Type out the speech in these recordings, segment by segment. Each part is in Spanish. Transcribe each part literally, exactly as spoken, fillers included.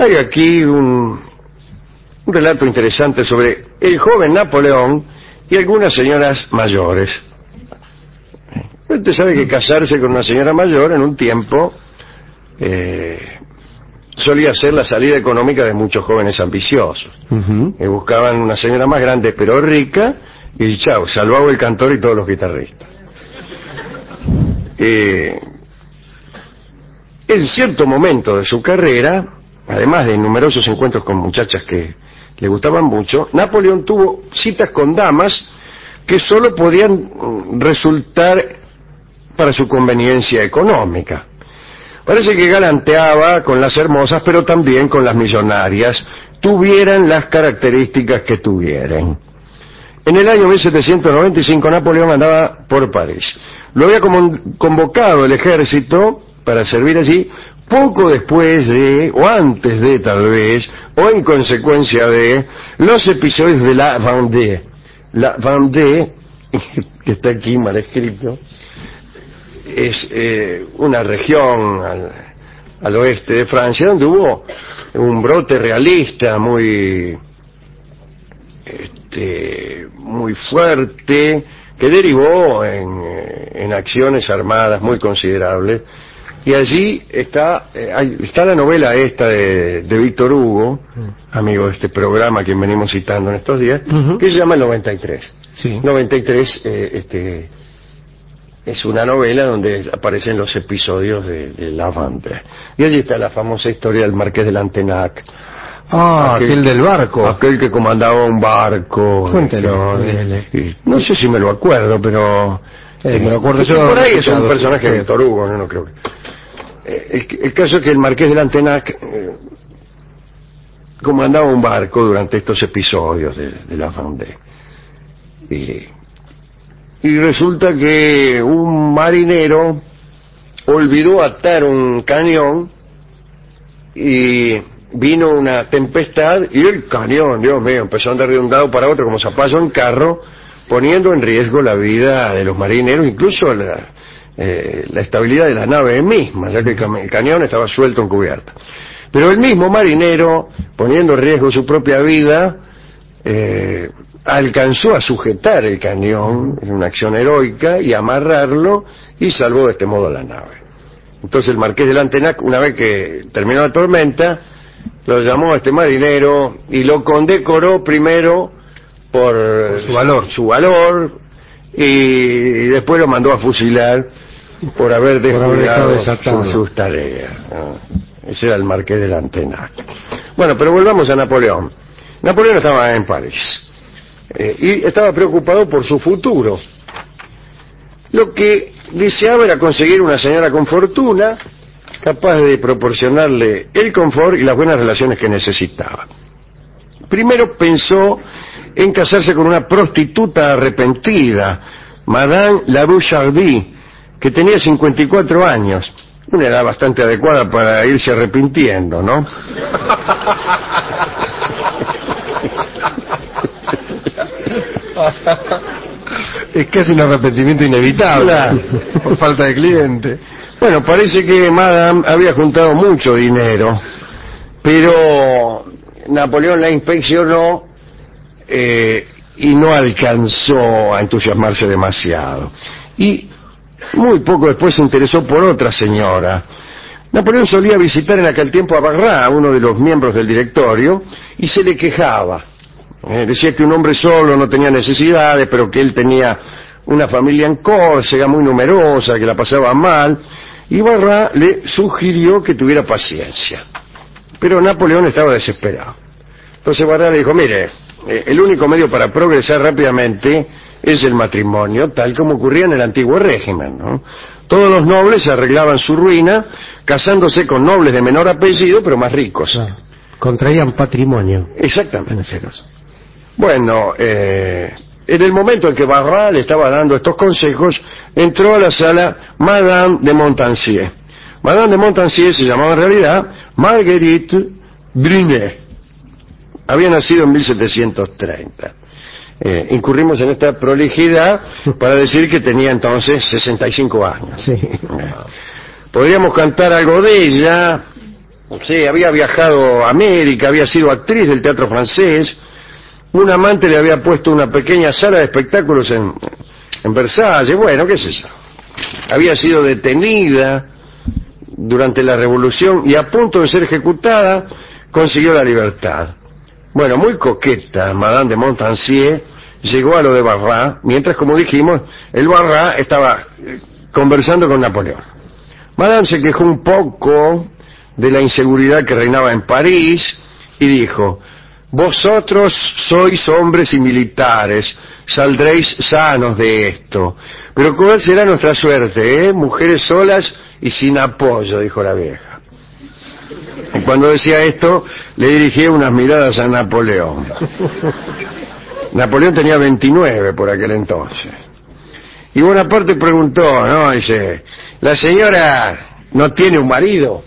hay aquí un, un relato interesante sobre el joven Napoleón y algunas señoras mayores. Usted sabe que casarse con una señora mayor en un tiempo eh, solía ser la salida económica de muchos jóvenes ambiciosos. Uh-huh. Que buscaban una señora más grande pero rica y chao, salvaba el cantor y todos los guitarristas. Eh, en cierto momento de su carrera, además de numerosos encuentros con muchachas que le gustaban mucho, Napoleón tuvo citas con damas que solo podían resultar para su conveniencia económica. Parece que galanteaba con las hermosas, pero también con las millonarias, tuvieran las características que tuvieran. En el año mil setecientos noventa y cinco Napoleón andaba por París. Lo había convocado el ejército para servir allí poco después de, o antes de tal vez, o en consecuencia de, los episodios de la Vendée. La Vendée, que está aquí mal escrito, es eh, una región al, al oeste de Francia donde hubo un brote realista muy este, muy fuerte que derivó en, en acciones armadas muy considerables, y allí está eh, hay, está la novela esta de, de Víctor Hugo, amigo de este programa que venimos citando en estos días, uh-huh. que se llama El noventa y tres. Sí. noventa y tres eh, este es una novela donde aparecen los episodios de, de La Vendée. Y allí está la famosa historia del Marqués de Lantenac. Ah, aquel, aquel del barco. Aquel que comandaba un barco. Cuéntelo. Eh, no sé si me lo acuerdo, pero... Eh, me lo acuerdo yo. Por ahí es un personaje de Víctor Hugo, no, no creo que... Eh, el, el caso es que el Marqués de Lantenac eh, comandaba un barco durante estos episodios de, de La Vendée. Y... Y resulta que un marinero olvidó atar un cañón y vino una tempestad y el cañón, Dios mío, empezó a andar de un lado para otro como zapallo en carro, poniendo en riesgo la vida de los marineros, incluso la, eh, la estabilidad de la nave misma, ya que el cañón estaba suelto en cubierta. Pero el mismo marinero, poniendo en riesgo su propia vida, eh, alcanzó a sujetar el cañón en una acción heroica y amarrarlo y salvó de este modo la nave. Entonces el Marqués de Lantenac, una vez que terminó la tormenta, lo llamó a este marinero y lo condecoró primero por, por su valor, su valor y después lo mandó a fusilar por haber descuidado sus, sus tareas. ¿No? Ese era el Marqués de Lantenac. Bueno, pero volvamos a Napoleón. Napoleón estaba en París. Eh, y estaba preocupado por su futuro. Lo que deseaba era conseguir una señora con fortuna, capaz de proporcionarle el confort y las buenas relaciones que necesitaba. Primero pensó en casarse con una prostituta arrepentida, Madame La Bouchardie, que tenía cincuenta y cuatro años, una edad bastante adecuada para irse arrepintiendo, ¿no? Es casi un arrepentimiento inevitable, claro, por falta de cliente. Bueno, parece que Madame había juntado mucho dinero, pero Napoleón la inspeccionó eh, y no alcanzó a entusiasmarse demasiado. Y muy poco después se interesó por otra señora. Napoleón solía visitar en aquel tiempo a Barras, uno de los miembros del directorio, y se le quejaba. Eh, decía que un hombre solo no tenía necesidades, pero que él tenía una familia en Córcega muy numerosa, que la pasaba mal, y Barras le sugirió que tuviera paciencia. Pero Napoleón estaba desesperado. Entonces Barras le dijo, mire, eh, el único medio para progresar rápidamente es el matrimonio, tal como ocurría en el antiguo régimen, ¿no? Todos los nobles arreglaban su ruina casándose con nobles de menor apellido, pero más ricos. Claro. Contraían patrimonio. Exactamente. En ese caso. Bueno, eh, en el momento en que Barras le estaba dando estos consejos, entró a la sala Madame de Montpensier. Madame de Montpensier se llamaba en realidad Marguerite Brunet. Había nacido en mil setecientos treinta. Eh, incurrimos en esta prolijidad para decir que tenía entonces sesenta y cinco años. Sí. Podríamos cantar algo de ella, Sí, había viajado a América, había sido actriz del teatro francés. Un amante le había puesto una pequeña sala de espectáculos en, en Versalles. Bueno, qué sé yo. Había sido detenida durante la Revolución y a punto de ser ejecutada consiguió la libertad. Bueno, muy coqueta, Madame de Montpensier llegó a lo de Barras, mientras, como dijimos, el Barras estaba conversando con Napoleón. Madame se quejó un poco de la inseguridad que reinaba en París y dijo: vosotros sois hombres y militares, saldréis sanos de esto. Pero ¿cuál será nuestra suerte, eh? Mujeres solas y sin apoyo, dijo la vieja. Y cuando decía esto, le dirigía unas miradas a Napoleón. Napoleón tenía veintinueve por aquel entonces. Y Bonaparte preguntó, ¿no? Dice, ¿la señora no tiene un marido?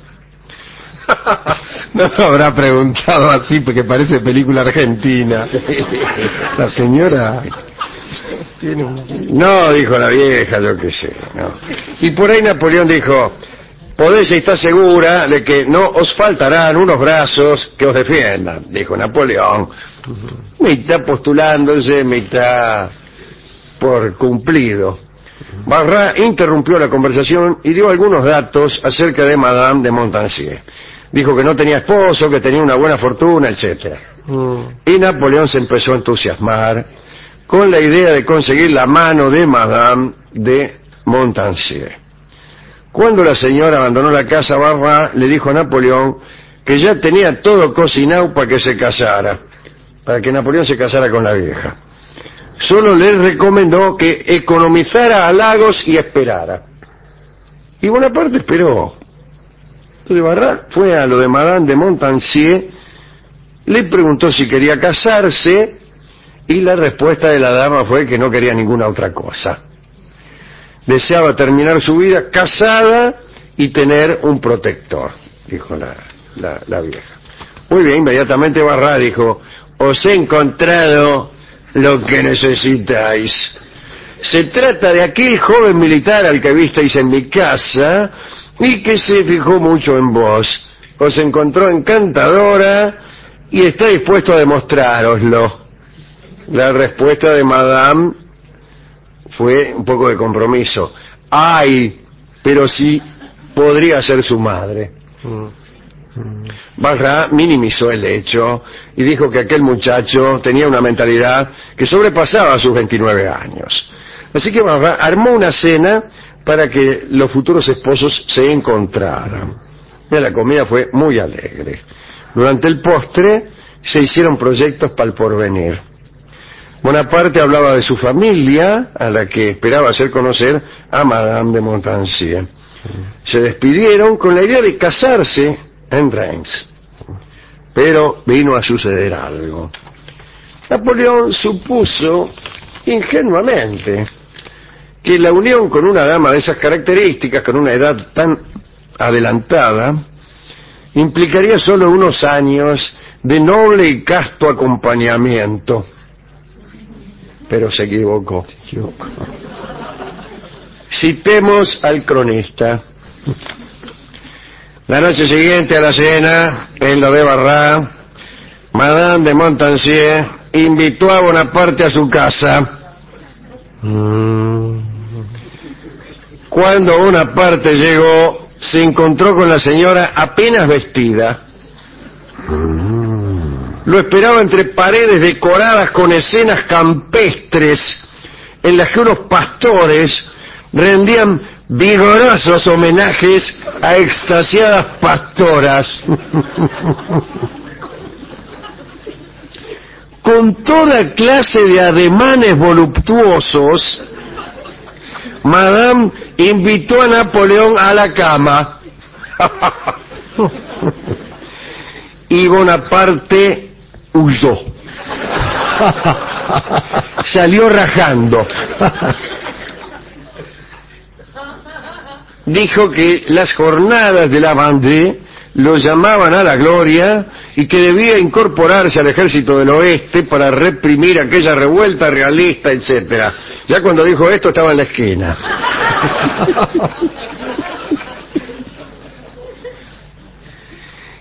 No lo habrá preguntado así porque parece película argentina. La señora tiene un... No, dijo la vieja, yo qué sé, no. Y por ahí Napoleón dijo, podéis estar segura de que no os faltarán unos brazos que os defiendan, dijo Napoleón, mitad postulándose, mitad por cumplido. Barras interrumpió la conversación y dio algunos datos acerca de Madame de Montpensier. Dijo que no tenía esposo, que tenía una buena fortuna, etcétera. Mm. Y Napoleón se empezó a entusiasmar con la idea de conseguir la mano de Madame de Montpensier. Cuando la señora abandonó la casa, Barras le dijo a Napoleón que ya tenía todo cocinado para que se casara, para que Napoleón se casara con la vieja. Solo le recomendó que economizara halagos y esperara. Y Bonaparte esperó. Entonces Barras fue a lo de Madame de Montpensier, le preguntó si quería casarse y la respuesta de la dama fue que no quería ninguna otra cosa. Deseaba terminar su vida casada y tener un protector, dijo la, la, la vieja. Muy bien, inmediatamente Barras dijo, os he encontrado lo que necesitáis. Se trata de aquel joven militar al que visteis en mi casa y que se fijó mucho en vos. Os encontró encantadora y está dispuesto a demostrároslo. La respuesta de Madame fue un poco de compromiso. Ay, pero sí podría ser su madre. Barras minimizó el hecho y dijo que aquel muchacho tenía una mentalidad que sobrepasaba sus veintinueve años. Así que Barras armó una cena para que los futuros esposos se encontraran. Y la comida fue muy alegre. Durante el postre se hicieron proyectos para el porvenir. Bonaparte hablaba de su familia, a la que esperaba hacer conocer a Madame de Montpensier. Se despidieron con la idea de casarse en Reims. Pero vino a suceder algo. Napoleón supuso, ingenuamente, que la unión con una dama de esas características, con una edad tan adelantada, implicaría solo unos años de noble y casto acompañamiento. Pero se equivocó. Se equivocó. Citemos al cronista. La noche siguiente a la cena, en lo de Barras, Madame de Montpensier invitó a Bonaparte a su casa. Cuando Bonaparte llegó, se encontró con la señora apenas vestida. Lo esperaba entre paredes decoradas con escenas campestres en las que unos pastores rendían vigorosos homenajes a extasiadas pastoras. Con toda clase de ademanes voluptuosos, Madame invitó a Napoleón a la cama. Y Bonaparte huyó. Salió rajando. Dijo que las jornadas de la Vendée lo llamaban a la gloria y que debía incorporarse al ejército del oeste para reprimir aquella revuelta realista, etcétera. Ya cuando dijo esto estaba en la esquina.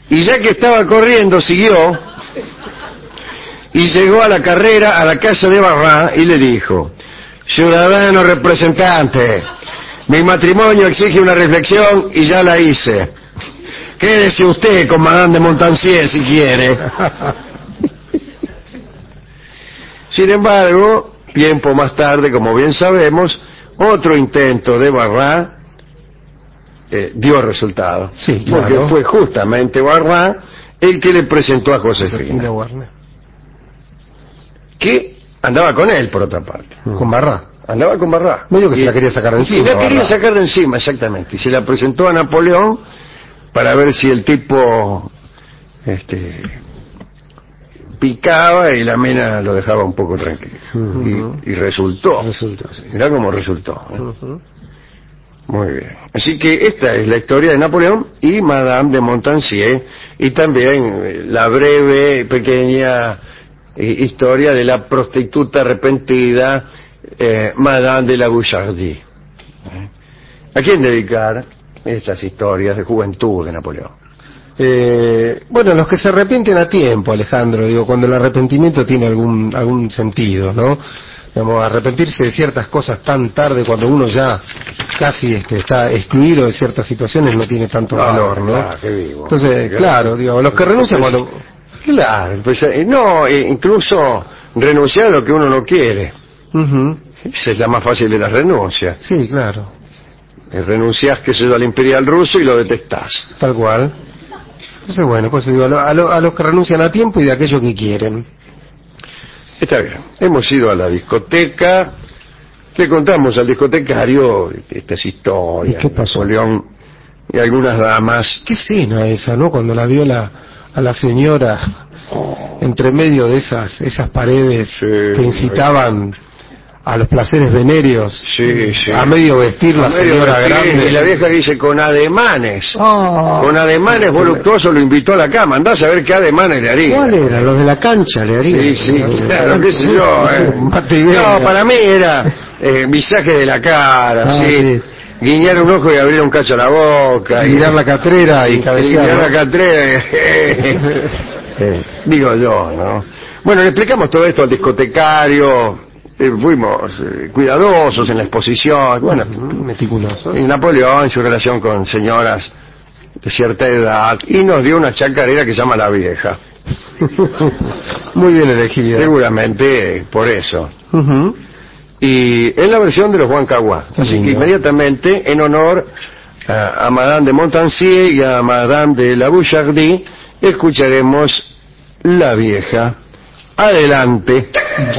Y ya que estaba corriendo, siguió y llegó a la carrera a la casa de Barras y le dijo: ciudadano representante, mi matrimonio exige una reflexión y ya la hice. Quédese usted con Madame de Montansier si quiere. Sin embargo, tiempo más tarde, como bien sabemos, otro intento de Barras eh, dio resultado. Sí, porque claro. fue justamente Barras el que le presentó a Josefina, que andaba con él, por otra parte. Con Barras. Andaba con Barras. Medio que y, se la quería sacar de encima. Sí, la quería Barras. sacar de encima, exactamente. Y se la presentó a Napoleón para ver si el tipo este, picaba y la mina lo dejaba un poco tranquilo. Uh-huh. y, y resultó. Resultó, sí. Mirá cómo resultó. ¿eh? Uh-huh. Muy bien. Así que esta es la historia de Napoleón y Madame de Montansier, y también la breve, pequeña eh, historia de la prostituta arrepentida eh, Madame de la Bouchardie. ¿Eh? ¿A quién dedicar estas historias de juventud de Napoleón? Eh, bueno, los que se arrepienten a tiempo, Alejandro, digo, cuando el arrepentimiento tiene algún algún sentido, ¿no? Digamos, arrepentirse de ciertas cosas tan tarde, cuando uno ya casi este, está excluido de ciertas situaciones, no tiene tanto Ah, valor, ¿no? Claro, qué vivo. Entonces, claro, digo, los que renuncian pues, cuando... Claro, pues, eh, no, eh, incluso renunciar a lo que uno no quiere. Uh-huh. Esa es la más fácil de las renuncias. Sí, claro. Eh, renunciás, que sé yo, al imperial ruso y lo detestás. Tal cual. Entonces, bueno, pues digo, a, lo, a, lo, a los que renuncian a tiempo y de aquello que quieren. Está bien. Hemos ido a la discoteca, le contamos al discotecario estas historias. ¿Y qué pasó? Napoleón y algunas damas. Qué escena esa, ¿no? Cuando la vio la, a la señora oh. entre medio de esas esas paredes sí, que incitaban a los placeres venéreos, sí, sí. a medio vestir a la medio señora vestir, grande. Y la vieja dice, con ademanes, oh. con ademanes voluptuosos lo invitó a la cama. Andá a saber qué ademanes le haría. ¿Cuál era? Los de la cancha le haría. Sí, sí, claro, qué sé yo. Eh. No, para mí era eh, visaje de la cara, ah, sí. sí. Guiñar un ojo y abrir un cacho a la boca. Y mirar la catrera y, y cabecear. Mirar la catrera. eh, digo yo, ¿no? Bueno, le explicamos todo esto al discotecario. Eh, fuimos eh, cuidadosos en la exposición, bueno, meticulosos. Y Napoleón en su relación con señoras de cierta edad, y nos dio una chacarera que se llama La Vieja. Muy bien elegida. Seguramente eh, por eso. Uh-huh. Y es la versión de los Huancahuá. Así que inmediatamente, en honor a, a Madame de Montansier y a Madame de la Bouchardie, escucharemos La Vieja. Adelante.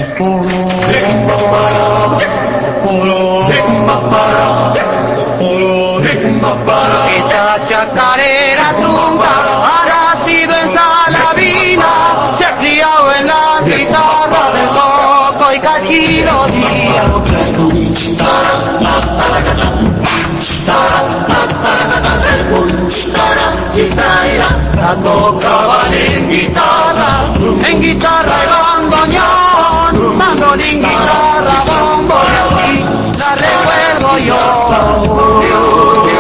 Esta chacarera trunca ha nacido en Salavina, se ha criado en la guitarra de Coco y Cachino Díaz. La tocaban en guitarra, en guitarra y bandoneón, mandolín, guitarra, bombo y así la recuerdo yo.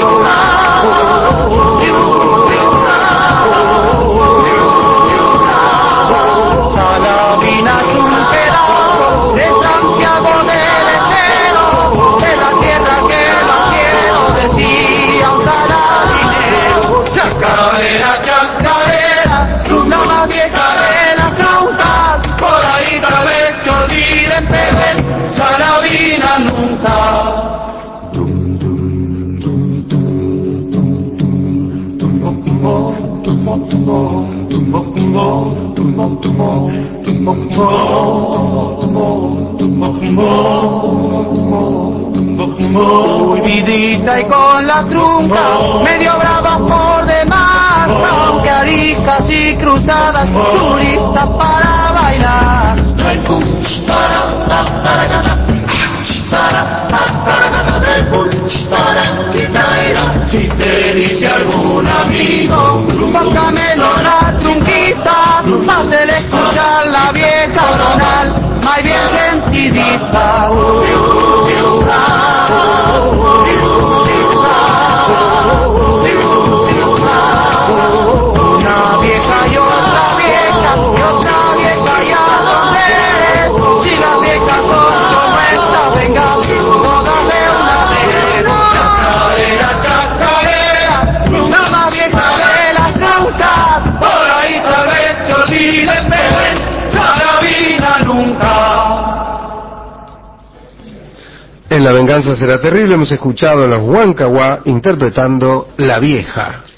Salavina es un pedazo de Santiago del Estero, de la tierra que no quiero, decía un salabinero. Chacarera, chacarera, una más vieja de la flauta, por ahí tal vez te olviden, pero en Salavina nunca. Muy vidita y con la trunca, medio brava por demás, aunque aricas y cruzadas, turistas para bailar. Si te dice algún amigo, póngamelo la trunquita, hazle escuchar la vieja tonal, más bien sentidita. Una En La venganza será terrible hemos escuchado a los Huancahuá interpretando La Vieja.